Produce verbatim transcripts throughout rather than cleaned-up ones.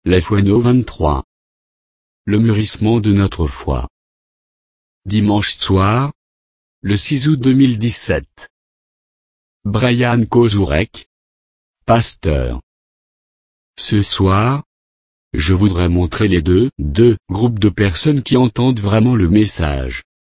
La foi no vingt-trois. Le mûrissement de notre foi. Dimanche soir, le six août deux mille dix-sept. Brian Kozurek, pasteur. Ce soir, je voudrais montrer les deux, deux groupes de personnes qui entendent vraiment le message.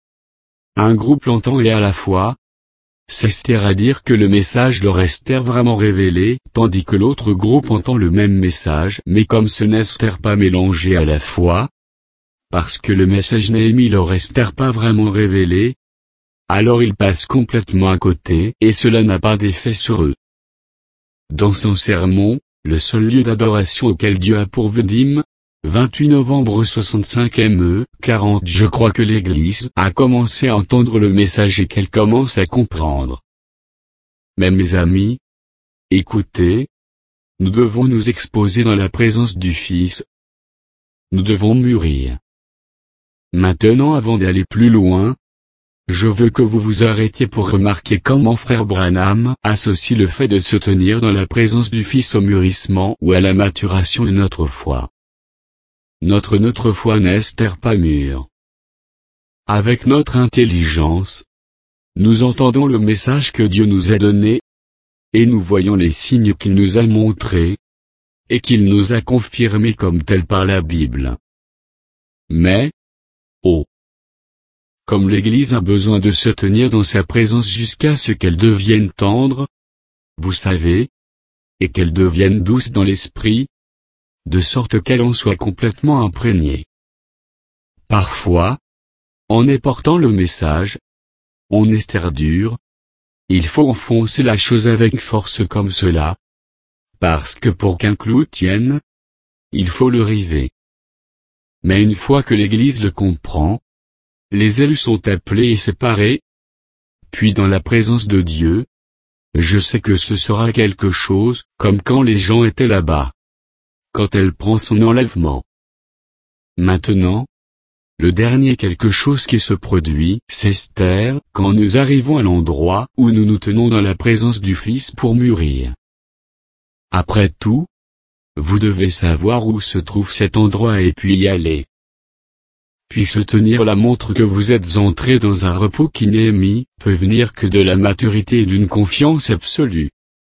Un groupe l'entend et à la fois, c'est-à-dire que le message leur est vraiment révélé, tandis que l'autre groupe entend le même message, mais comme ce n'est pas mélangé à la fois, parce que le message n'est leur est pas vraiment révélé, alors ils passent complètement à côté, et cela n'a pas d'effet sur eux. Dans son sermon, le seul lieu d'adoration auquel Dieu a pourvu d'hymne, vingt-huit novembre soixante-cinq M E quarante, je crois que l'Église a commencé à entendre le message et qu'elle commence à comprendre. Mais mes amis, écoutez, nous devons nous exposer dans la présence du Fils. Nous devons mûrir. Maintenant, avant d'aller plus loin, je veux que vous vous arrêtiez pour remarquer comment frère Branham associe le fait de se tenir dans la présence du Fils au mûrissement ou à la maturation de notre foi. Notre notre foi n'est pas mûre. Avec notre intelligence, nous entendons le message que Dieu nous a donné, et nous voyons les signes qu'il nous a montrés, et qu'il nous a confirmés comme tels par la Bible. Mais, oh! Comme l'Église a besoin de se tenir dans sa présence jusqu'à ce qu'elle devienne tendre, vous savez, et qu'elle devienne douce dans l'esprit, de sorte qu'elle en soit complètement imprégnée. Parfois, en éportant le message, on est dur, il faut enfoncer la chose avec force comme cela, parce que pour qu'un clou tienne, il faut le river. Mais une fois que l'Église le comprend, les élus sont appelés et séparés, puis dans la présence de Dieu, je sais que ce sera quelque chose, comme quand les gens étaient là-bas. Quand elle prend son enlèvement. Maintenant, le dernier quelque chose qui se produit, c'est Esther, quand nous arrivons à l'endroit où nous nous tenons dans la présence du Fils pour mûrir. Après tout, vous devez savoir où se trouve cet endroit et puis y aller. Puis se tenir là montre que vous êtes entré dans un repos qui n'est émis, peut venir que de la maturité et d'une confiance absolue.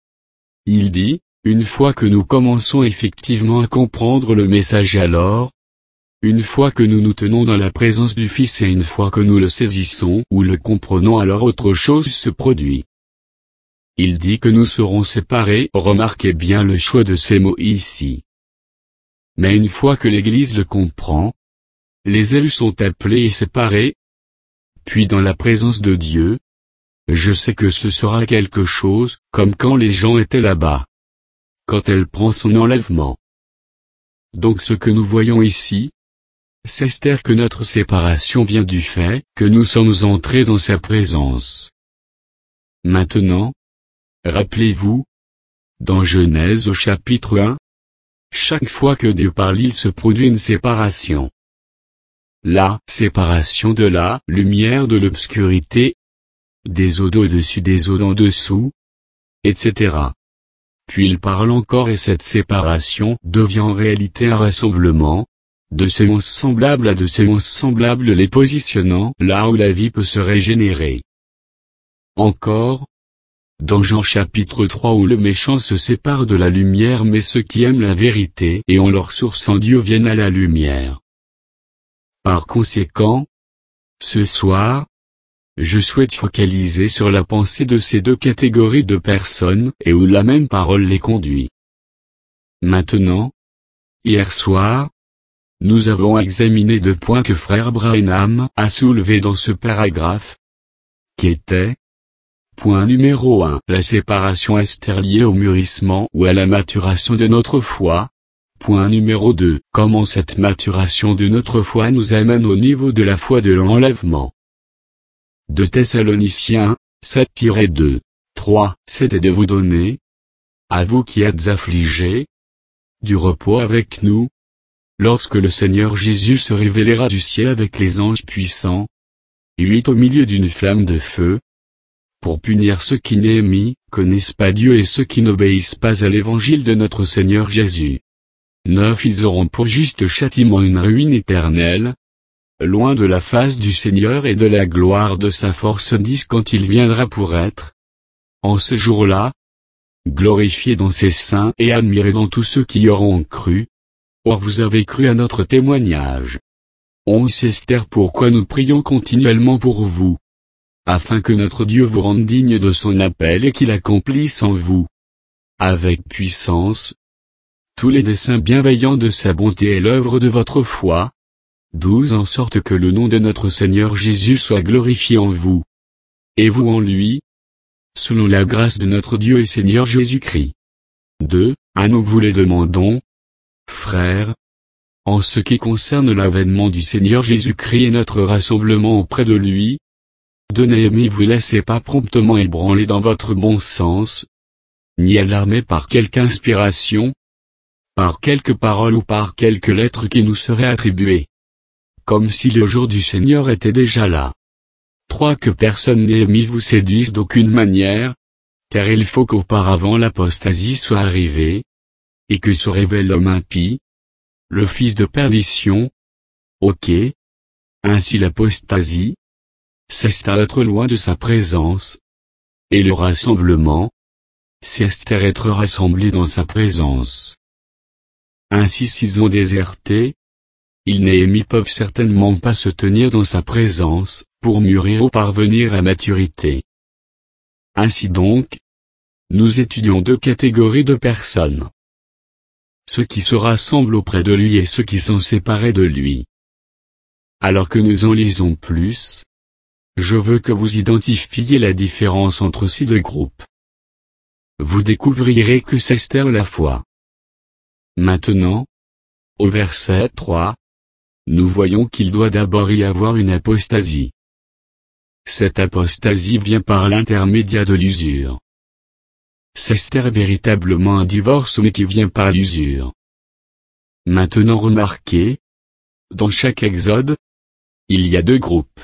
Il dit, une fois que nous commençons effectivement à comprendre le message alors, une fois que nous nous tenons dans la présence du Fils et une fois que nous le saisissons ou le comprenons alors autre chose se produit. Il dit que nous serons séparés, remarquez bien le choix de ces mots ici. Mais une fois que l'Église le comprend, les élus sont appelés et séparés, puis dans la présence de Dieu, je sais que ce sera quelque chose, comme quand les gens étaient là-bas. Quand elle prend son enlèvement. Donc ce que nous voyons ici, c'est que notre séparation vient du fait que nous sommes entrés dans sa présence. Maintenant, rappelez-vous, dans Genèse au chapitre un, chaque fois que Dieu parle il se produit une séparation. La séparation de la lumière de l'obscurité, des eaux d'au-dessus des eaux d'en dessous, et cetera. Puis il parle encore et cette séparation devient en réalité un rassemblement, de semences semblables à de semences semblables les positionnant là où la vie peut se régénérer. Encore, dans Jean chapitre trois où le méchant se sépare de la lumière mais ceux qui aiment la vérité et ont leur source en Dieu viennent à la lumière. Par conséquent, ce soir, je souhaite focaliser sur la pensée de ces deux catégories de personnes et où la même parole les conduit. Maintenant, hier soir, nous avons examiné deux points que frère Branham a soulevés dans ce paragraphe, qui étaient, point numéro un, la séparation est liée au mûrissement ou à la maturation de notre foi. Point numéro deux, comment cette maturation de notre foi nous amène au niveau de la foi de l'enlèvement. deux Thessaloniciens, sept deux. trois, c'était de vous donner, à vous qui êtes affligés, du repos avec nous, lorsque le Seigneur Jésus se révélera du ciel avec les anges puissants, huit au milieu d'une flamme de feu, pour punir ceux qui n'aiment, connaissent pas Dieu et ceux qui n'obéissent pas à l'évangile de notre Seigneur Jésus. neuf Ils auront pour juste châtiment une ruine éternelle, loin de la face du Seigneur et de la gloire de sa force. dix Quand il viendra pour être, en ce jour-là, glorifié dans ses saints et admiré dans tous ceux qui y auront cru. Or vous avez cru à notre témoignage. onze Esther Pourquoi nous prions continuellement pour vous, afin que notre Dieu vous rende digne de son appel et qu'il accomplisse en vous, avec puissance, tous les desseins bienveillants de sa bonté et l'œuvre de votre foi. douze En sorte que le nom de notre Seigneur Jésus soit glorifié en vous, et vous en lui, selon la grâce de notre Dieu et Seigneur Jésus-Christ. deux À nous vous les demandons, frères, en ce qui concerne l'avènement du Seigneur Jésus-Christ et notre rassemblement auprès de lui, de Néhémie vous laissez pas promptement ébranler dans votre bon sens, ni alarmer par quelque inspiration, par quelque parole ou par quelque lettre qui nous serait attribuée, comme si le jour du Seigneur était déjà là. trois Que personne Néhémie vous séduise d'aucune manière, car il faut qu'auparavant l'apostasie soit arrivée, et que se révèle l'homme impie, le fils de perdition. Ok. Ainsi l'apostasie, c'est à être loin de sa présence, et le rassemblement, c'est à être rassemblé dans sa présence. Ainsi s'ils ont déserté, ils Néhémie peuvent certainement pas se tenir dans sa présence, pour mûrir ou parvenir à maturité. Ainsi donc, nous étudions deux catégories de personnes. Ceux qui se rassemblent auprès de lui et ceux qui sont séparés de lui. Alors que nous en lisons plus, je veux que vous identifiez la différence entre ces deux groupes. Vous découvrirez que c'est Esther la foi. Maintenant, au verset trois, nous voyons qu'il doit d'abord y avoir une apostasie. Cette apostasie vient par l'intermédiaire de l'usure. C'est Esther véritablement un divorce mais qui vient par l'usure. Maintenant remarquez, dans chaque exode, il y a deux groupes.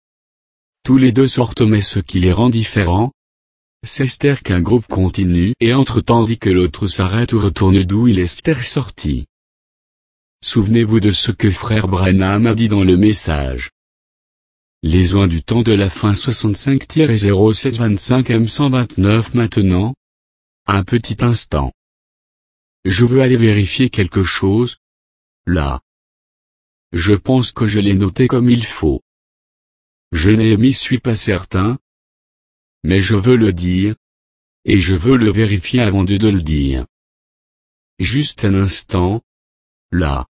Tous les deux sortent mais ce qui les rend différents, c'est Esther qu'un groupe continue et entre tandis que l'autre s'arrête ou retourne d'où il est Esther sorti. Souvenez-vous de ce que frère Branham a dit dans le message. Les oins du temps de la fin soixante-cinq zéro sept vingt-cinq M cent vingt-neuf Maintenant, un petit instant. Je veux aller vérifier quelque chose, là. Je pense que je l'ai noté comme il faut. Je n'ai suis pas certain, mais je veux le dire, et je veux le vérifier avant de, de le dire. Juste un instant, là.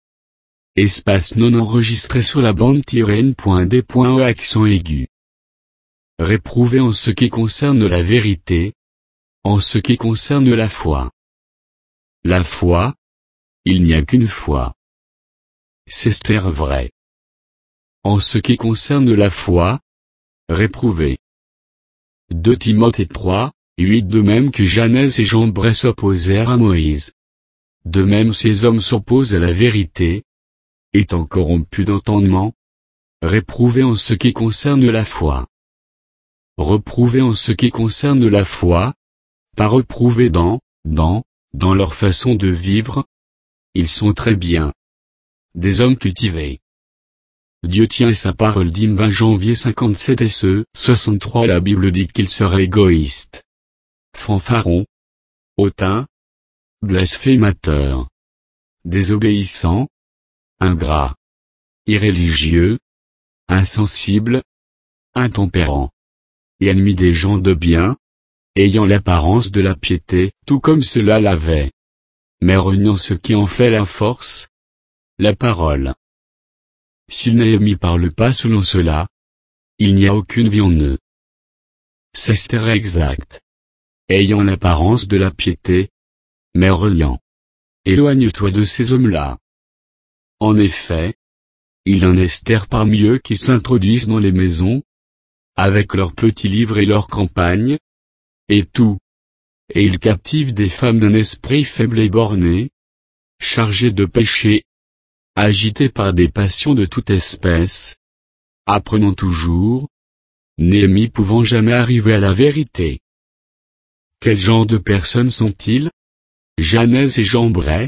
Espace non enregistré sur la bande-n.d.e accent aigu. Réprouvé en ce qui concerne la vérité, en ce qui concerne la foi. La foi, il n'y a qu'une foi. C'est Esther vrai. En ce qui concerne la foi, réprouvé. deux Timothée trois, huit De même que Janès et Jambres s'opposèrent à Moïse. De même ces hommes s'opposent à la vérité, étant corrompus d'entendement, réprouvés en ce qui concerne la foi. Reprouvés en ce qui concerne la foi, pas reprouvés dans, dans, dans leur façon de vivre. Ils sont très bien. Des hommes cultivés. Dieu tient sa parole dit vingt janvier cinquante-sept et ce, soixante-trois La Bible dit qu'ils seraient égoïstes, fanfarons, hautains, blasphémateurs, désobéissants, ingrats, irréligieux, insensibles, intempérants, et ennemis des gens de bien, ayant l'apparence de la piété, tout comme cela l'avait, mais reniant ce qui en fait la force, la parole. S'il Néhémie parle pas selon cela, il n'y a aucune vie en eux. C'est Esther exact. Ayant l'apparence de la piété, mais reniant. Éloigne-toi de ces hommes-là. En effet, il en est Esther parmi eux qui s'introduisent dans les maisons, avec leurs petits livres et leurs campagnes, et tout. Et ils captivent des femmes d'un esprit faible et borné, chargées de péché, agités par des passions de toute espèce, apprenant toujours, Néhémie pouvant jamais arriver à la vérité. Quel genre de personnes sont-ils? Janès et Jambres,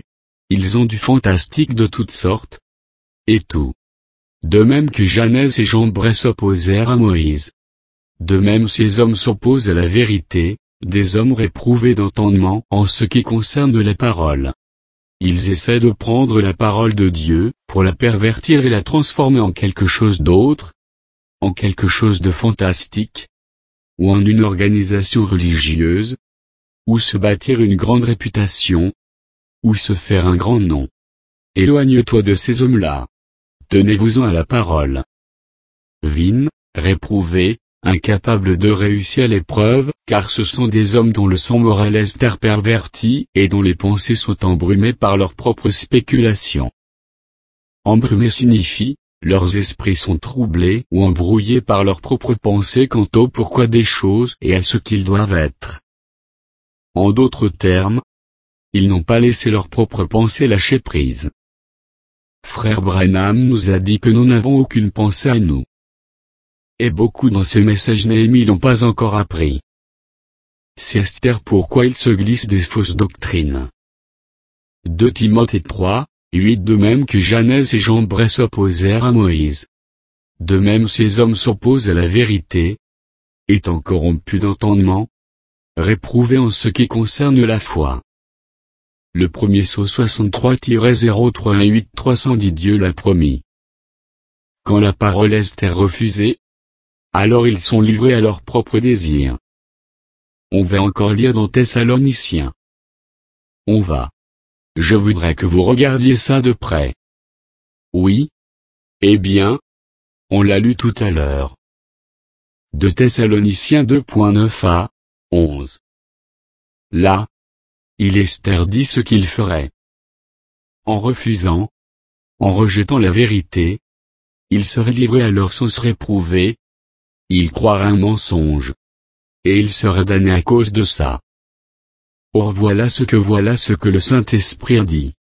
Ils ont du fantastique de toutes sortes. Et tout. De même que Janès et Jambres s'opposèrent à Moïse. De même ces hommes s'opposent à la vérité, des hommes réprouvés d'entendement en ce qui concerne la parole. Ils essaient de prendre la parole de Dieu, pour la pervertir et la transformer en quelque chose d'autre, en quelque chose de fantastique, ou en une organisation religieuse, ou se bâtir une grande réputation, ou se faire un grand nom. Éloigne-toi de ces hommes-là. Tenez-vous-en à la parole. Vin, réprouvé, incapable de réussir l'épreuve, car ce sont des hommes dont le sang moral est perverti et dont les pensées sont embrumées par leurs propres spéculations. Embrumé signifie, leurs esprits sont troublés ou embrouillés par leurs propres pensées quant au pourquoi des choses et à ce qu'ils doivent être. En d'autres termes, ils n'ont pas laissé leurs propres pensées lâcher prise. Frère Branham nous a dit que nous n'avons aucune pensée à nous. Et beaucoup dans ce message Néhémie l'ont pas encore appris. C'est Esther pourquoi il se glisse des fausses doctrines. deux Timothée trois, huit De même que Janès et Jambres s'opposèrent à Moïse. De même ces hommes s'opposent à la vérité, étant corrompus d'entendement, réprouvés en ce qui concerne la foi. Le premier Psaume soixante-trois zéro trois un huit trois cents dit Dieu l'a promis. Quand la parole est refusée, alors ils sont livrés à leurs propres désirs. On va encore lire dans Thessaloniciens. On va. Je voudrais que vous regardiez ça de près. Oui. Eh bien. On l'a lu tout à l'heure. De Thessaloniciens deux neuf à onze. Là. Il Esther dit ce qu'il ferait. En refusant, en rejetant la vérité, il serait livré à leur sens réprouvé, il croirait un mensonge. Et il serait damné à cause de ça. Or voilà ce que voilà ce que le Saint-Esprit a dit.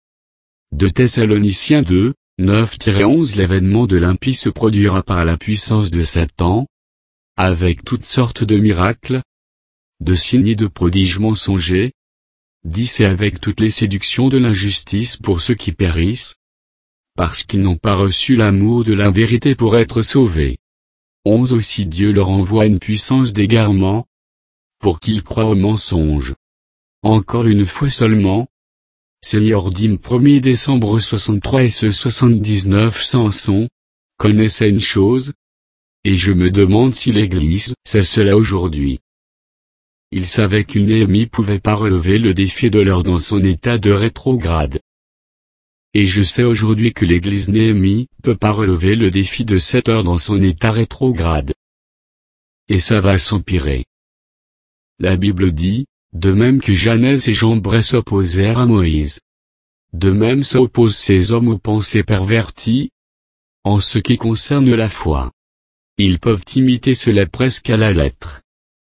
De Thessaloniciens deux, neuf à onze L'événement de l'impie se produira par la puissance de Satan, avec toutes sortes de miracles, de signes et de prodiges mensongers, dix et avec toutes les séductions de l'injustice pour ceux qui périssent, parce qu'ils n'ont pas reçu l'amour de la vérité pour être sauvés. onze Aussi Dieu leur envoie une puissance d'égarement, pour qu'ils croient au mensonge. Encore une fois seulement, Seigneur dit premier décembre soixante-trois et ce soixante-dix-neuf Samson, connaissait une chose, et je me demande si l'Église sait cela aujourd'hui. Il savait qu'une Néhémie pouvait pas relever le défi de l'heure dans son état de rétrograde. Et je sais aujourd'hui que l'Église Néhémie peut pas relever le défi de cette heure dans son état rétrograde. Et ça va s'empirer. La Bible dit, de même que Janès et Jambres s'opposèrent à Moïse. De même s'opposent ces hommes aux pensées perverties, en ce qui concerne la foi. Ils peuvent imiter cela presque à la lettre.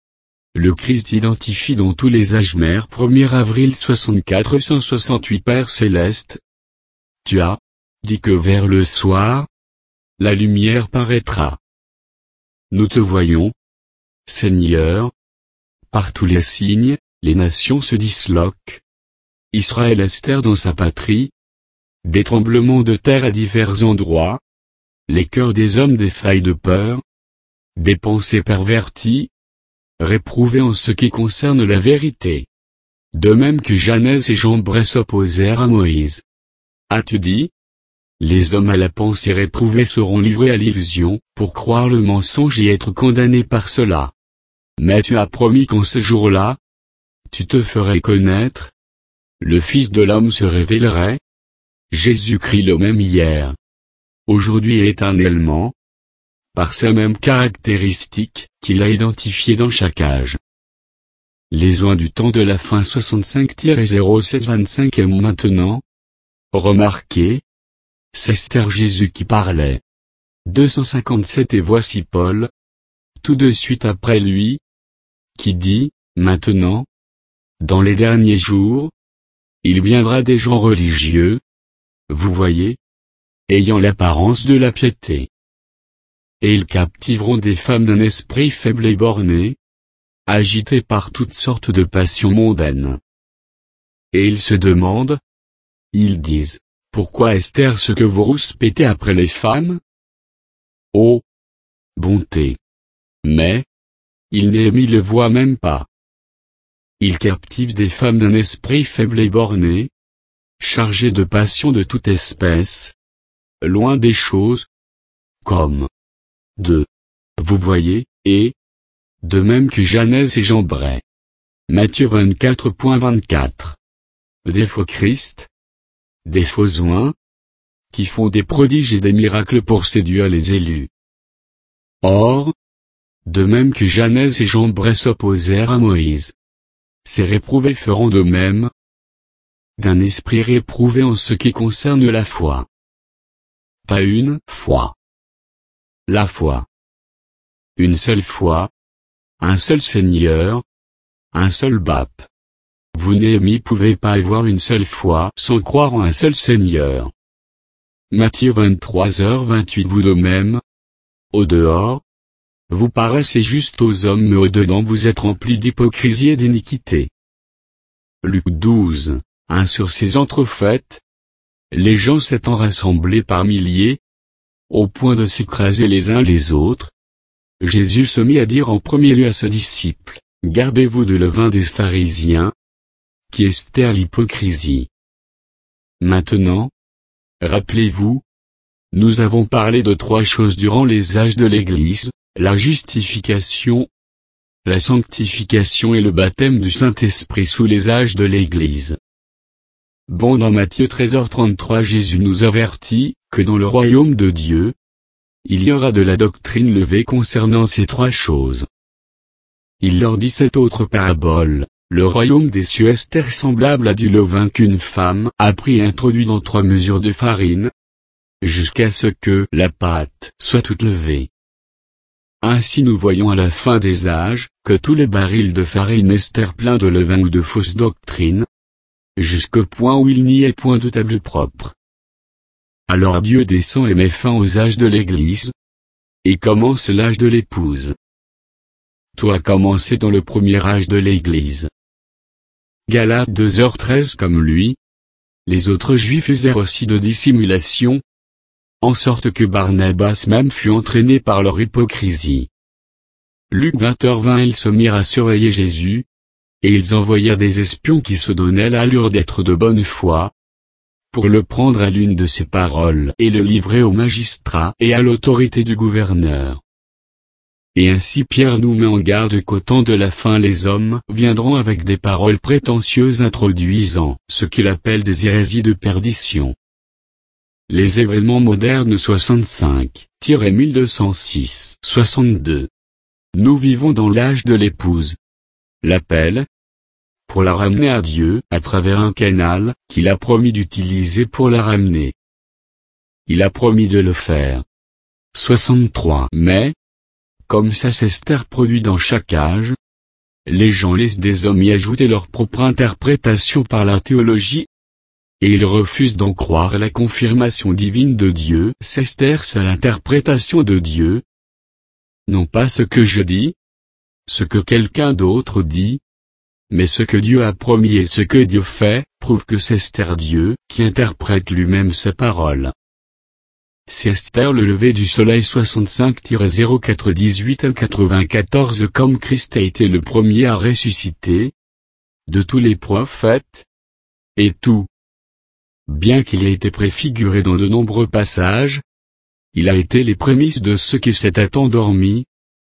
Le Christ identifie dans tous les âges mère premier avril soixante-quatre cent soixante-huit Père céleste. Tu as dit que vers le soir, la lumière paraîtra. Nous te voyons, Seigneur. Par tous les signes, les nations se disloquent. Israël Esther dans sa patrie. Des tremblements de terre à divers endroits. Les cœurs des hommes défaillent de peur. Des pensées perverties. Réprouvés en ce qui concerne la vérité. De même que Janès et Jambres s'opposèrent à Moïse. As-tu dit? Les hommes à la pensée réprouvée seront livrés à l'illusion, pour croire le mensonge et être condamnés par cela. Mais tu as promis qu'en ce jour-là, tu te ferais connaître. Le Fils de l'homme se révélerait. Jésus-Christ le même hier, aujourd'hui et éternellement, par sa même caractéristique, qu'il a identifiée dans chaque âge. Les oins du temps de la fin soixante-cinq zéro sept vingt-cinq et maintenant. Remarquez. C'est Esther Jésus qui parlait. deux cent cinquante-sept Et voici Paul, tout de suite après lui, qui dit, maintenant, dans les derniers jours, il viendra des gens religieux, vous voyez, ayant l'apparence de la piété. Et ils captiveront des femmes d'un esprit faible et borné, agitées par toutes sortes de passions mondaines. Et ils se demandent, Ils disent, pourquoi Esther ce que vous rouspétez après les femmes? Oh! Bonté! Mais, il Néhémie le voit même pas. Il captive des femmes d'un esprit faible et borné, chargées de passions de toute espèce, loin des choses, comme de, vous voyez, et, de même que Janès et Jambres. Matthieu vingt-quatre vingt-quatre. Des faux Christ, des faux oints, qui font des prodiges et des miracles pour séduire les élus. Or, de même que Janès et Jambres s'opposèrent à Moïse, ces réprouvés feront de même, d'un esprit réprouvé en ce qui concerne la foi. Pas une foi. La foi. Une seule foi, un seul Seigneur, un seul Pape. Vous Néhémie pouvez pas avoir une seule foi sans croire en un seul Seigneur. Matthieu vingt-trois heures vingt-huit. Vous de même, au dehors, vous paraissez juste aux hommes mais au dedans vous êtes remplis d'hypocrisie et d'iniquité. Luc douze, un. Sur ces entrefaites, les gens s'étant rassemblés par milliers, au point de s'écraser les uns les autres, Jésus se mit à dire en premier lieu à ses disciples, gardez-vous de levain des pharisiens, qui estère l'hypocrisie. Maintenant, rappelez-vous, nous avons parlé de trois choses durant les âges de l'Église, la justification, la sanctification et le baptême du Saint-Esprit sous les âges de l'Église. Bon, dans Matthieu treize heures trente-trois, Jésus nous avertit que dans le royaume de Dieu, il y aura de la doctrine levée concernant ces trois choses. Il leur dit cette autre parabole, le royaume des cieux est semblable à du levain qu'une femme a pris et introduit dans trois mesures de farine, jusqu'à ce que la pâte soit toute levée. Ainsi nous voyons à la fin des âges, que tous les barils de farine estèrent pleins de levain ou de fausses doctrines, jusqu'au point où il n'y ait point de table propre. Alors Dieu descend et met fin aux âges de l'Église, et commence l'âge de l'épouse. Tout a commencé dans le premier âge de l'Église. Galates deux heures treize. Comme lui, les autres Juifs usèrent aussi de dissimulation, en sorte que Barnabas même fut entraîné par leur hypocrisie. Luc vingt heures vingt. Ils se mirent à surveiller Jésus, et ils envoyèrent des espions qui se donnaient l'allure d'être de bonne foi, pour le prendre à l'une de ses paroles et le livrer au magistrat et à l'autorité du gouverneur. Et ainsi Pierre nous met en garde qu'au temps de la fin les hommes viendront avec des paroles prétentieuses introduisant ce qu'il appelle des hérésies de perdition. Les événements modernes soixante-cinq mille deux cent six soixante-deux. Nous vivons dans l'âge de l'épouse. L'appel, pour la ramener à Dieu à travers un canal qu'il a promis d'utiliser pour la ramener. Il a promis de le faire. soixante-trois. Mais, comme ça s'estère produit dans chaque âge, les gens laissent des hommes y ajouter leur propre interprétation par la théologie, et ils refusent d'en croire la confirmation divine de Dieu. S'estère à l'interprétation de Dieu. Non pas ce que je dis, ce que quelqu'un d'autre dit, mais ce que Dieu a promis et ce que Dieu fait, prouve que c'est Esther Dieu qui interprète lui-même sa parole. C'est Esther le lever du soleil soixante-cinq zéro quatre dix-huit quatre-vingt-quatorze. Comme Christ a été le premier à ressusciter, de tous les prophètes, et tout. Bien qu'il ait été préfiguré dans de nombreux passages, il a été les prémices de ceux qui s'étaient endormis,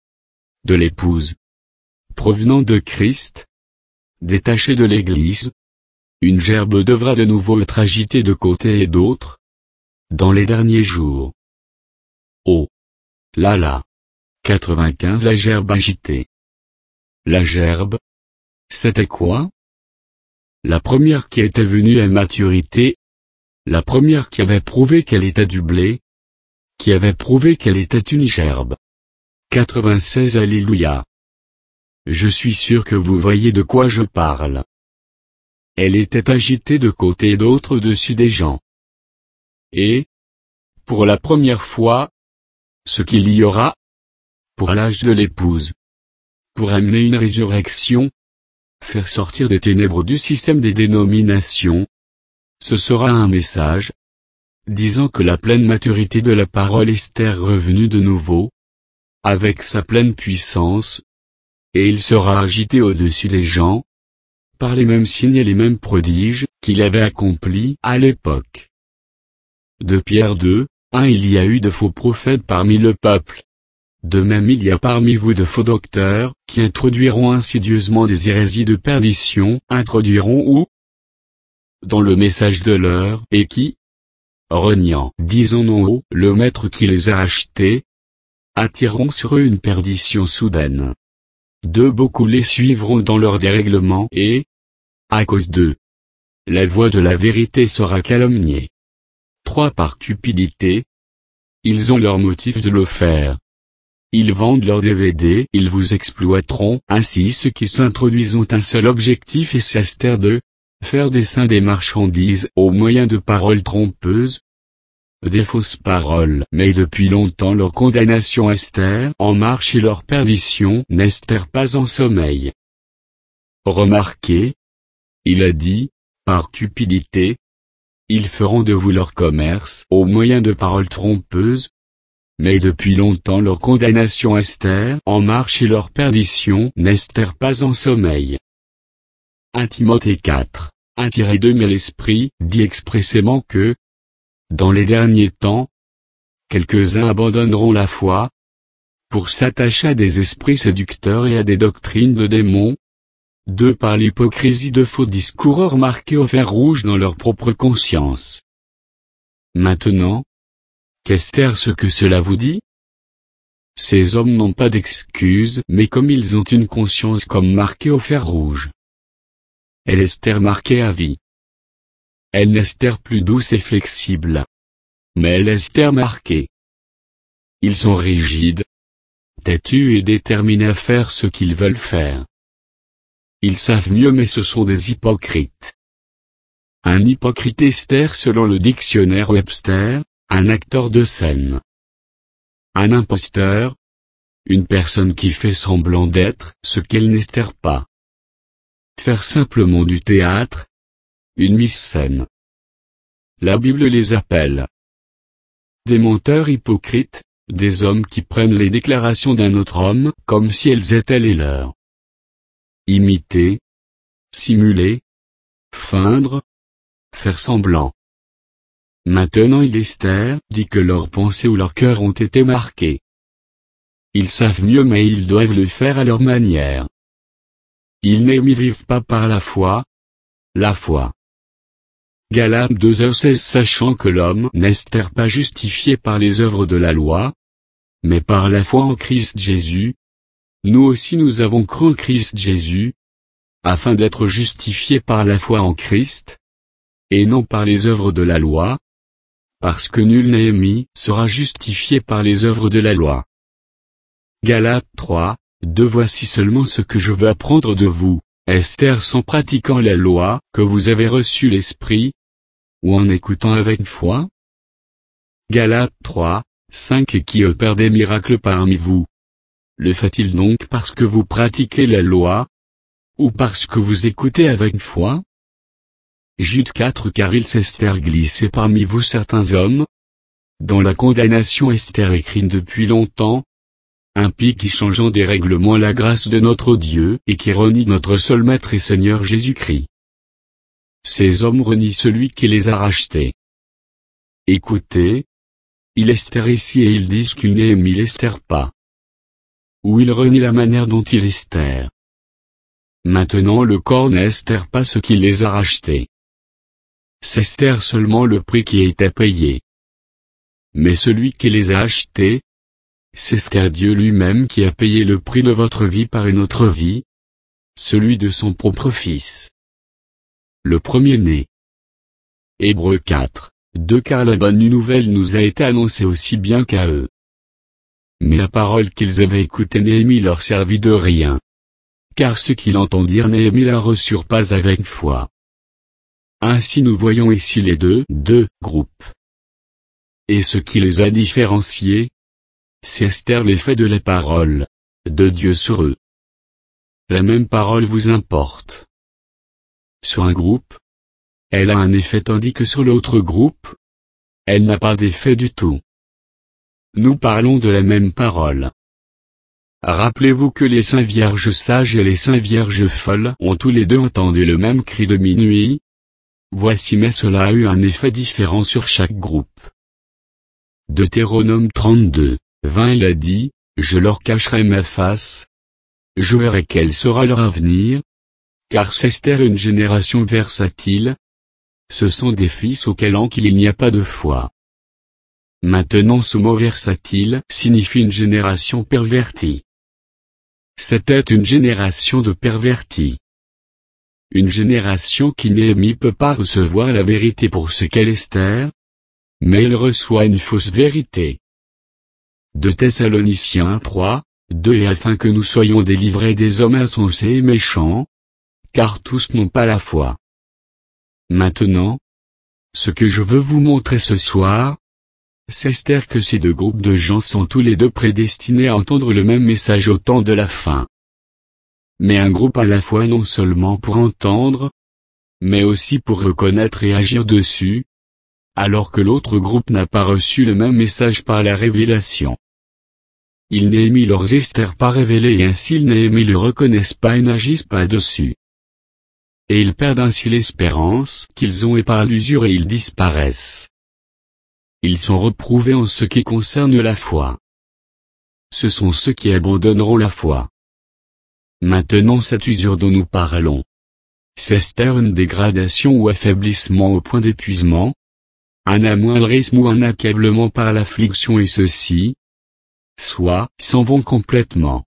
de l'épouse, provenant de Christ, détaché de l'Église, une gerbe devra de nouveau être agitée de côté et d'autre, dans les derniers jours. Oh! Là là! quatre-vingt-quinze. La gerbe agitée. La gerbe, c'était quoi? La première qui était venue à maturité, la première qui avait prouvé qu'elle était du blé, qui avait prouvé qu'elle était une gerbe. quatre-vingt-seize. Alléluia. Je suis sûr que vous voyez de quoi je parle. Elle était agitée de côté et d'autre au-dessus des gens. Et, pour la première fois, ce qu'il y aura, pour l'âge de l'épouse, pour amener une résurrection, faire sortir des ténèbres du système des dénominations, ce sera un message disant que la pleine maturité de la parole Esther est revenue de nouveau, avec sa pleine puissance, et il sera agité au-dessus des gens, par les mêmes signes et les mêmes prodiges qu'il avait accomplis à l'époque. De Pierre deux, un Il y a eu de faux prophètes parmi le peuple. De même il y a parmi vous de faux docteurs, qui introduiront insidieusement des hérésies de perdition, introduiront où? Dans le message de l'heure, et qui, reniant, disons non au, le maître qui les a achetés, attireront sur eux une perdition soudaine. De beaucoup les suivront dans leur dérèglement et, à cause d'eux, la voix de la vérité sera calomniée. trois Par cupidité, ils ont leur motif de le faire. Ils vendent leurs D V D, ils vous exploiteront. Ainsi ceux qui s'introduisent ont un seul objectif et c'est de faire des saints des marchandises au moyen de paroles trompeuses, des fausses paroles. Mais depuis longtemps leur condamnation Esther en marche et leur perdition n'Esther pas en sommeil. Remarquez, il a dit, par cupidité, ils feront de vous leur commerce au moyen de paroles trompeuses, mais depuis longtemps leur condamnation Esther en marche et leur perdition n'Esther pas en sommeil. un Timothée quatre, un deux Mais l'Esprit dit expressément que, dans les derniers temps, quelques-uns abandonneront la foi, pour s'attacher à des esprits séducteurs et à des doctrines de démons, deux par l'hypocrisie de faux discours remarqués au fer rouge dans leur propre conscience. Maintenant, qu'Esther ce que cela vous dit? Ces hommes n'ont pas d'excuse, mais comme ils ont une conscience comme marquée au fer rouge. Elle Esther marquée à vie. Elle n'est Esther plus douce et flexible. Mais elle Esther marquée. Ils sont rigides, têtus et déterminés à faire ce qu'ils veulent faire. Ils savent mieux mais ce sont des hypocrites. Un hypocrite Esther selon le dictionnaire Webster, un acteur de scène. Un imposteur, une personne qui fait semblant d'être ce qu'elle n'Esther pas. Faire simplement du théâtre, une mise-scène. La Bible les appelle des menteurs hypocrites, des hommes qui prennent les déclarations d'un autre homme comme si elles étaient les leurs. Imiter, simuler, feindre, faire semblant. Maintenant il Esther dit que leurs pensées ou leurs cœurs ont été marqués. Ils savent mieux mais ils doivent le faire à leur manière. Ils n'y vivent pas par la foi. La foi. Galates deux seize Sachant que l'homme n'Esther pas justifié par les œuvres de la loi, mais par la foi en Christ Jésus, nous aussi nous avons cru en Christ Jésus, afin d'être justifiés par la foi en Christ, et non par les œuvres de la loi, parce que nul Néhémie sera justifié par les œuvres de la loi. Galates trois, deux Voici seulement ce que je veux apprendre de vous, Esther sans pratiquant la loi, que vous avez reçu l'Esprit, ou en écoutant avec foi? Galates trois, cinq Et qui opère des miracles parmi vous? Le fait-il donc parce que vous pratiquez la loi, ou parce que vous écoutez avec foi? Jude quatre Car il s'Esther glissé parmi vous certains hommes, dont la condamnation Esther écrite depuis longtemps, impies qui changeant des règlements la grâce de notre Dieu et qui renient notre seul Maître et Seigneur Jésus-Christ. Ces hommes renient celui qui les a rachetés. Écoutez, il Esther ici et ils disent qu'il Néhémie l'Esther pas. Ou il renie la manière dont il Esther. Maintenant le corps n'Esther pas ce qui les a rachetés. C'est Esther seulement le prix qui a été payé. Mais celui qui les a achetés, c'est Esther Dieu lui-même qui a payé le prix de votre vie par une autre vie, celui de son propre Fils. Le premier-né. Hébreux quatre, deux Car la bonne nouvelle nous a été annoncée aussi bien qu'à eux. Mais la parole qu'ils avaient écoutée Néhémie leur servit de rien. Car ceux qui l'entendirent Néhémie la reçurent pas avec foi. Ainsi nous voyons ici les deux, deux groupes. Et ce qui les a différenciés, c'est Esther l'effet de la parole de Dieu sur eux. La même parole vous importe. Sur un groupe, elle a un effet tandis que sur l'autre groupe, elle n'a pas d'effet du tout. Nous parlons de la même parole. Rappelez-vous que les saints vierges sages et les saints vierges folles ont tous les deux entendu le même cri de minuit. Voici mais cela a eu un effet différent sur chaque groupe. Deutéronome trente-deux, vingt il a dit, je leur cacherai ma face. Je verrai quel sera leur avenir. Car Esther est une génération versatile. Ce sont des fils auxquels en qu'il n'y a pas de foi. Maintenant ce mot versatile signifie une génération pervertie. C'était une génération de pervertis. Une génération qui Néhémie peut pas recevoir la vérité pour ce qu'elle Esther, mais elle reçoit une fausse vérité. deux Thessaloniciens trois, deux Et afin que nous soyons délivrés des hommes insensés et méchants, car tous n'ont pas la foi. Maintenant, ce que je veux vous montrer ce soir, c'est Esther que ces deux groupes de gens sont tous les deux prédestinés à entendre le même message au temps de la fin. Mais un groupe à la fois non seulement pour entendre, mais aussi pour reconnaître et agir dessus, alors que l'autre groupe n'a pas reçu le même message par la révélation. Ils Néhémie leurs Esther pas révélés et ainsi ils Néhémie le reconnaissent pas et n'agissent pas dessus. Et ils perdent ainsi l'espérance qu'ils ont et par l'usure et ils disparaissent. Ils sont reprouvés en ce qui concerne la foi. Ce sont ceux qui abandonneront la foi. Maintenant cette usure dont nous parlons. C'est Esther une dégradation ou affaiblissement au point d'épuisement, un amoindrissement ou un accablement par l'affliction et ceux-ci, soit, s'en vont complètement.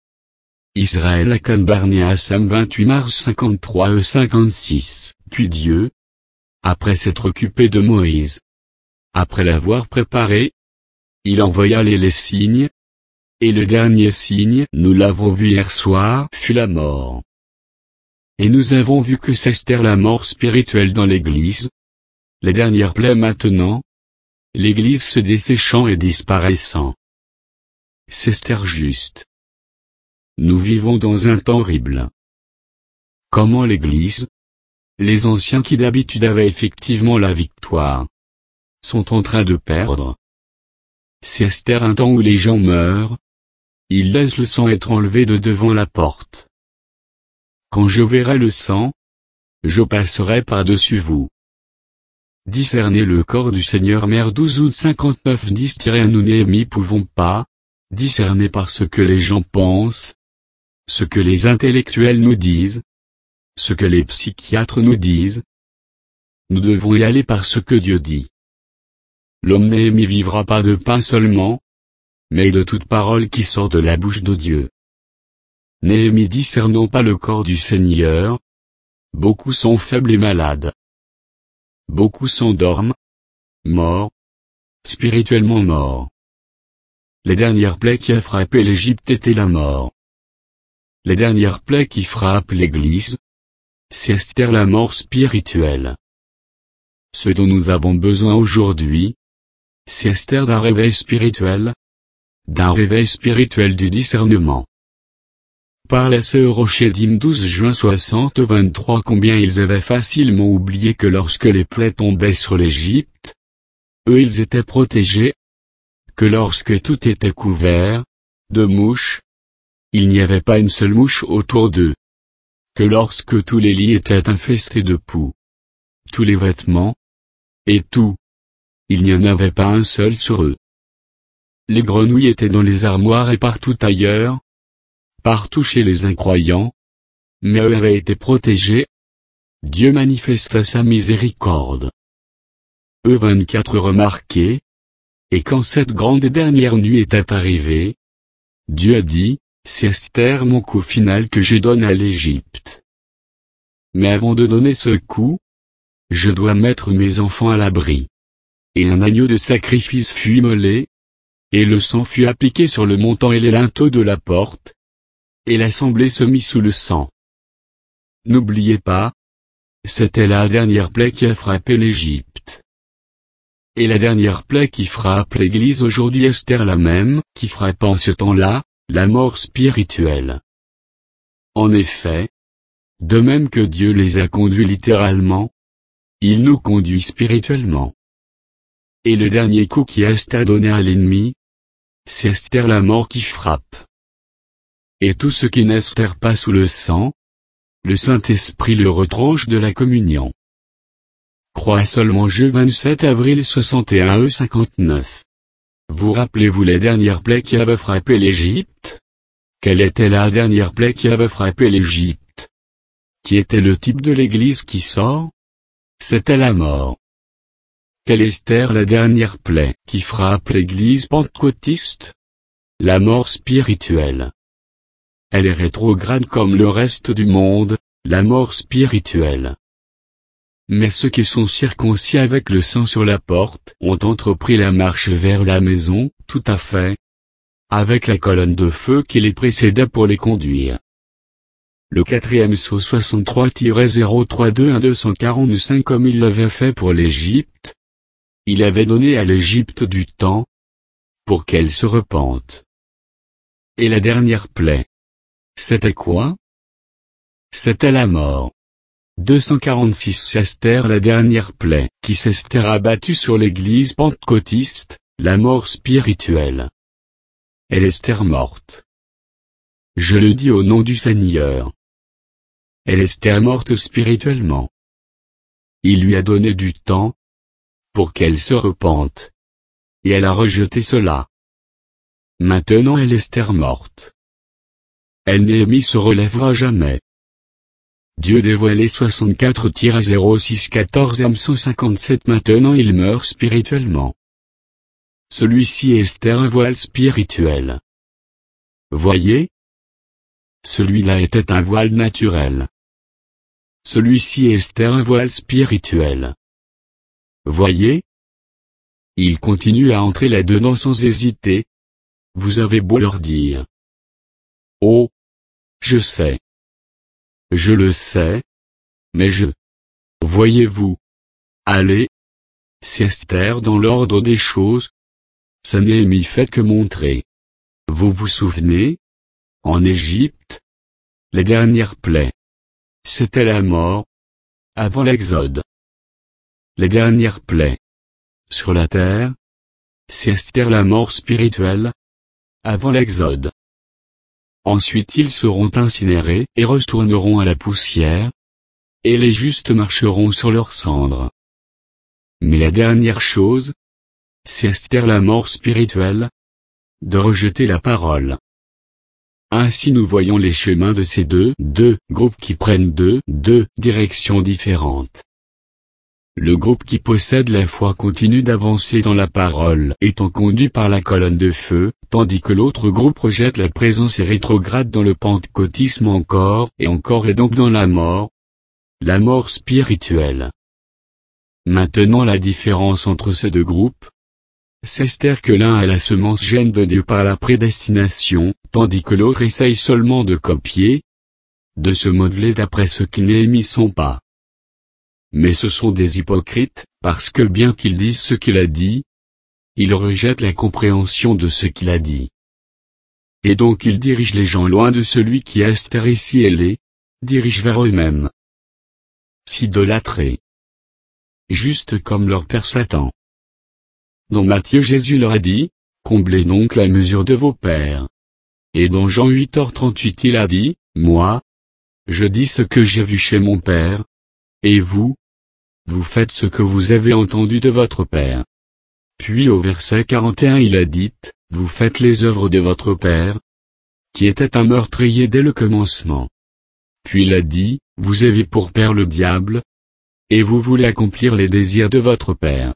Israël Akan Barnea Assam vingt-huit mars cinquante-trois e cinquante-six, puis Dieu, après s'être occupé de Moïse, après l'avoir préparé, il envoya les, les signes, et le dernier signe, nous l'avons vu hier soir, fut la mort. Et nous avons vu que c'est Esther la mort spirituelle dans l'Église. Les dernières plaies maintenant, l'Église se desséchant et disparaissant. C'est Esther juste. Nous vivons dans un temps horrible. Comment l'Église, les anciens qui d'habitude avaient effectivement la victoire, sont en train de perdre. C'est Esther un temps où les gens meurent, ils laissent le sang être enlevé de devant la porte. Quand je verrai le sang, je passerai par-dessus vous. Discerner le corps du Seigneur Mère douze août cinquante-neuf dix un Nous Néhémie pouvons pas, discerner par ce que les gens pensent, ce que les intellectuels nous disent, ce que les psychiatres nous disent. Nous devons y aller par ce que Dieu dit. L'homme Néhémie vivra pas de pain seulement, mais de toute parole qui sort de la bouche de Dieu. Néhémie discernant pas le corps du Seigneur. Beaucoup sont faibles et malades. Beaucoup s'endorment, morts, spirituellement morts. Les dernières plaies qui a frappé l'Égypte étaient la mort. Les dernières plaies qui frappent l'Église, c'est Esther la mort spirituelle. Ce dont nous avons besoin aujourd'hui, c'est Esther d'un réveil spirituel, d'un réveil spirituel du discernement. Par la sœur Rochedim douze juin soixante vingt-trois combien ils avaient facilement oublié que lorsque les plaies tombaient sur l'Égypte, eux ils étaient protégés, que lorsque tout était couvert, de mouches, il n'y avait pas une seule mouche autour d'eux, que lorsque tous les lits étaient infestés de poux, tous les vêtements, et tout, il n'y en avait pas un seul sur eux. Les grenouilles étaient dans les armoires et partout ailleurs, partout chez les incroyants, mais eux avaient été protégés. Dieu manifesta sa miséricorde. Eux vingt-quatre remarqués, et quand cette grande et dernière nuit était arrivée, Dieu a dit, c'est Esther mon coup final que je donne à l'Égypte. Mais avant de donner ce coup, je dois mettre mes enfants à l'abri. Et un agneau de sacrifice fut immolé, et le sang fut appliqué sur le montant et les linteaux de la porte, et l'assemblée se mit sous le sang. N'oubliez pas, c'était la dernière plaie qui a frappé l'Égypte. Et la dernière plaie qui frappe l'Église aujourd'hui est Esther la même, qui frappe en ce temps-là, la mort spirituelle. En effet, de même que Dieu les a conduits littéralement, il nous conduit spirituellement. Et le dernier coup qui Esther donnait à l'ennemi, c'est Esther la mort qui frappe. Et tout ce qui n'Esther pas sous le sang, le Saint-Esprit le retranche de la communion. Croix seulement je vingt-sept avril soixante et un e cinquante-neuf. Vous rappelez-vous la dernière plaie qui avait frappé l'Égypte? Quelle était la dernière plaie qui avait frappé l'Égypte? Qui était le type de l'Église qui sort? C'était la mort. Quelle est Esther la dernière plaie qui frappe l'Église pentecôtiste? La mort spirituelle. Elle est rétrograde comme le reste du monde, la mort spirituelle. Mais ceux qui sont circoncis avec le sang sur la porte ont entrepris la marche vers la maison, tout à fait, avec la colonne de feu qui les précédait pour les conduire. Le quatrième sceau soixante-trois zéro trois deux un deux cent quarante-cinq comme il l'avait fait pour l'Égypte. Il avait donné à l'Égypte du temps pour qu'elle se repente. Et la dernière plaie, c'était quoi? C'était la mort. deux cent quarante-six Esther la dernière plaie qui s'Esther abattue sur l'église pentecôtiste, la mort spirituelle. Elle est Esther morte. Je le dis au nom du Seigneur. Elle est Esther morte spirituellement. Il lui a donné du temps pour qu'elle se repente. Et elle a rejeté cela. Maintenant elle est Esther morte. Elle Néhémie se relèvera jamais. Dieu dévoilé soixante-quatre zéro six quatorze M cent cinquante-sept Maintenant il meurt spirituellement. Celui-ci est Esther un voile spirituel. Voyez? Celui-là était un voile naturel. Celui-ci est Esther un voile spirituel. Voyez? Il continue à entrer là-dedans sans hésiter. Vous avez beau leur dire. Oh! Je sais. Je le sais. Mais je. Voyez-vous. Allez. C'est Esther dans l'ordre des choses. Ça n'est fait que montrer. Vous vous souvenez? En Égypte. Les dernières plaies. C'était la mort. Avant l'Exode. Les dernières plaies. Sur la terre. C'est Esther la mort spirituelle. Avant l'Exode. Ensuite ils seront incinérés et retourneront à la poussière. Et les justes marcheront sur leurs cendres. Mais la dernière chose, c'est Esther la mort spirituelle. De rejeter la parole. Ainsi nous voyons les chemins de ces deux, deux groupes qui prennent deux, deux directions différentes. Le groupe qui possède la foi continue d'avancer dans la parole étant conduit par la colonne de feu, tandis que l'autre groupe rejette la présence et rétrograde dans le pentecôtisme encore et encore et donc dans la mort. La mort spirituelle. Maintenant la différence entre ces deux groupes, c'est Esther que l'un a la semence gêne de Dieu par la prédestination, tandis que l'autre essaye seulement de copier, de se modeler d'après ce qu'ils Néhémie sont pas. Mais ce sont des hypocrites, parce que bien qu'ils disent ce qu'il a dit, ils rejettent la compréhension de ce qu'il a dit. Et donc ils dirigent les gens loin de celui qui est Esther ici elle est, dirigent vers eux-mêmes. S'idolâtrer. Juste comme leur père Satan. Dans Matthieu Jésus leur a dit, comblez donc la mesure de vos pères. Et dans Jean huit heures trente-huit il a dit, moi, je dis ce que j'ai vu chez mon père. Et vous, vous faites ce que vous avez entendu de votre père. Puis au verset quarante et un il a dit, vous faites les œuvres de votre père, qui était un meurtrier dès le commencement. Puis il a dit, vous avez pour père le diable, et vous voulez accomplir les désirs de votre père.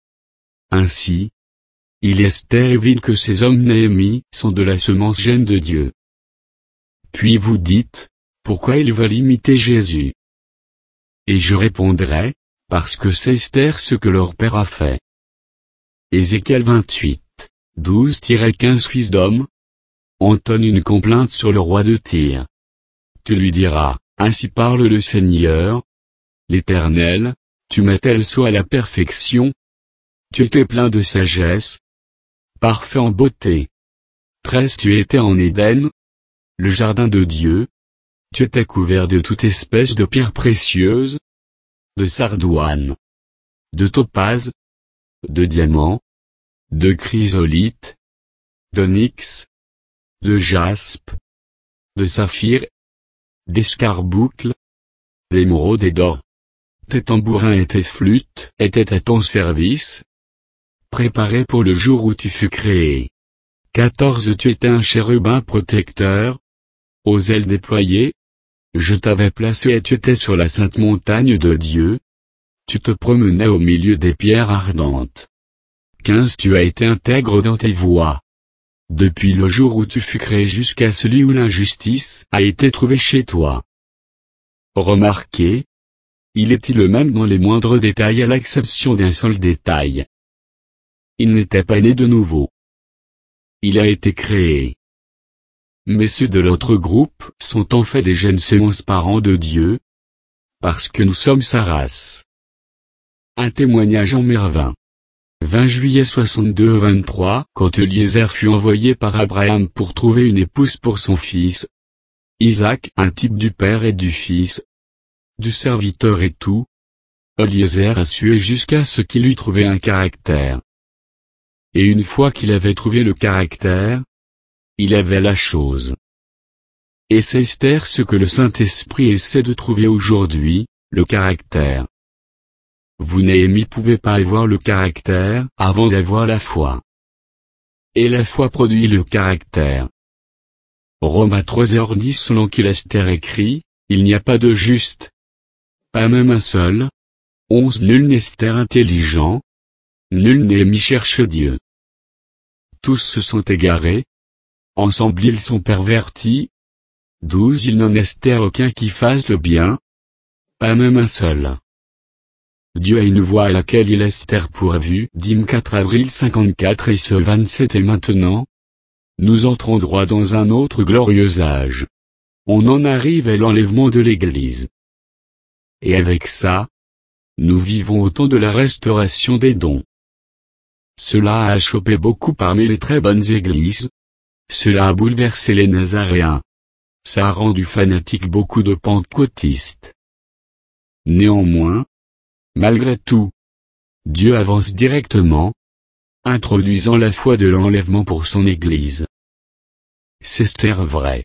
Ainsi, il est évident que ces hommes Néhémie sont de la semence gêne de Dieu. Puis vous dites, pourquoi ils veulent imiter Jésus? Et je répondrai, parce que c'est Esther ce que leur père a fait. Ézéchiel vingt-huit, douze à quinze Fils d'homme, entonne une complainte sur le roi de Tyr. Tu lui diras, ainsi parle le Seigneur, l'Éternel, tu m'as-t-elle soit à la perfection? Tu étais plein de sagesse, parfait en beauté. treize Tu étais en Éden, le jardin de Dieu. Tu étais couvert de toute espèce de pierres précieuses. de sardoine, de topaze, de diamant, de chrysolite, d'onyx, de jaspe, de saphir, d'escarboucle, d'émeraude et d'or. Tes tambourins et tes flûtes étaient à ton service, préparés pour le jour où tu fus créé. quatorze Tu étais un chérubin protecteur, aux ailes déployées. Je t'avais placé et tu étais sur la sainte montagne de Dieu. Tu te promenais au milieu des pierres ardentes. quinze Tu as été intègre dans tes voies. Depuis le jour où tu fus créé jusqu'à celui où l'injustice a été trouvée chez toi. Remarquez, il était le même dans les moindres détails à l'exception d'un seul détail. Il n'était pas né de nouveau. Il a été créé. Mais ceux de l'autre groupe sont en fait des gènes semences parents de Dieu, parce que nous sommes sa race. Un témoignage en Mervin. vingt juillet soixante-deux vingt-trois Quand Eliezer fut envoyé par Abraham pour trouver une épouse pour son fils, Isaac, un type du père et du fils, du serviteur et tout, Eliezer a sué jusqu'à ce qu'il lui trouvait un caractère. Et une fois qu'il avait trouvé le caractère, il avait la chose. Et c'est Esther ce que le Saint-Esprit essaie de trouver aujourd'hui, le caractère. Vous Néhémie pouvez pas avoir le caractère avant d'avoir la foi. Et la foi produit le caractère. Romains trois heures dix Selon qu'il Esther écrit, il n'y a pas de juste. Pas même un seul. onze Nul n'Esther intelligent. Nul Néhémie cherche Dieu. Tous se sont égarés. Ensemble ils sont pervertis. douze Il n'en Esther aucun qui fasse le bien. Pas même un seul. Dieu a une voie à laquelle il Esther pourvu. Dîmes quatre avril cinquante-quatre Et ce vingt-sept Et maintenant, nous entrons droit dans un autre glorieux âge. On en arrive à l'enlèvement de l'Église. Et avec ça, nous vivons au temps de la restauration des dons. Cela a chopé beaucoup parmi les très bonnes églises. Cela a bouleversé les Nazaréens. Ça a rendu fanatiques beaucoup de pentecôtistes. Néanmoins, malgré tout, Dieu avance directement, introduisant la foi de l'enlèvement pour son Église. C'est Esther vrai.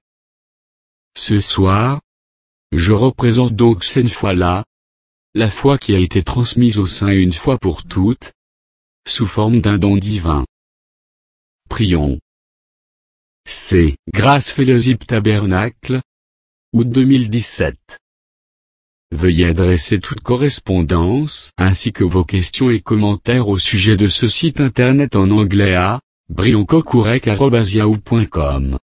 Ce soir, je représente donc cette foi-là, la foi qui a été transmise au sein une fois pour toutes, sous forme d'un don divin. Prions. C'est Grâce Fellowship Tabernacle, août deux mille dix-sept. Veuillez adresser toute correspondance ainsi que vos questions et commentaires au sujet de ce site internet en anglais à brioncocourec arobase yahoo point com.